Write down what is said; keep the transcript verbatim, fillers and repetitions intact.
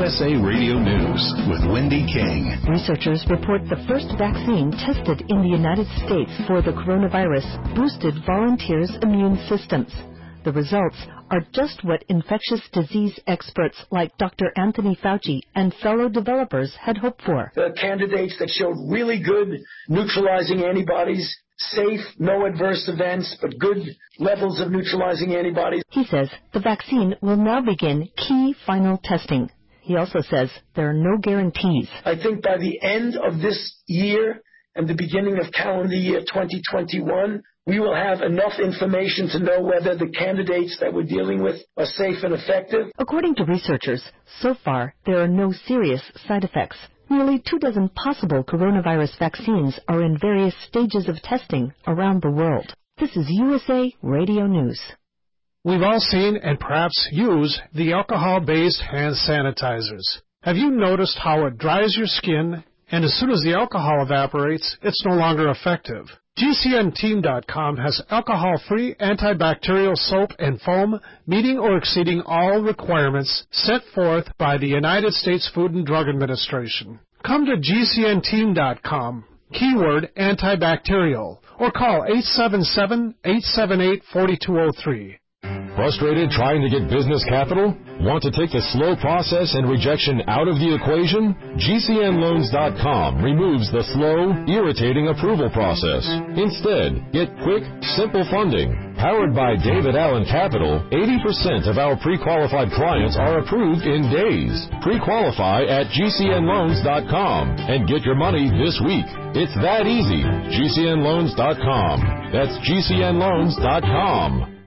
S A Radio News with Wendy King. Researchers report the first vaccine tested in the United States for the coronavirus boosted volunteers' immune systems. The results are just what infectious disease experts like Doctor Anthony Fauci and fellow developers had hoped for. The candidates that showed really good neutralizing antibodies, safe, no adverse events, but good levels of neutralizing antibodies. He says the vaccine will now begin key final testing. He also says there are no guarantees. I think by the end of this year and the beginning of calendar year twenty twenty-one, we will have enough information to know whether the candidates that we're dealing with are safe and effective. According to researchers, so far there are no serious side effects. Nearly two dozen possible coronavirus vaccines are in various stages of testing around the world. This is U S A Radio News. We've all seen and perhaps use the alcohol-based hand sanitizers. Have you noticed how it dries your skin, and as soon as the alcohol evaporates, it's no longer effective? G C N Team dot com has alcohol-free antibacterial soap and foam meeting or exceeding all requirements set forth by the United States Food and Drug Administration. Come to G C N Team dot com, keyword antibacterial, or call eight seven seven, eight seven eight, four two zero three. Frustrated trying to get business capital? Want to take the slow process and rejection out of the equation? G C N Loans dot com removes the slow, irritating approval process. Instead, get quick, simple funding. Powered by David Allen Capital, eighty percent of our pre-qualified clients are approved in days. Pre-qualify at G C N Loans dot com and get your money this week. It's that easy. G C N Loans dot com. That's G C N Loans dot com.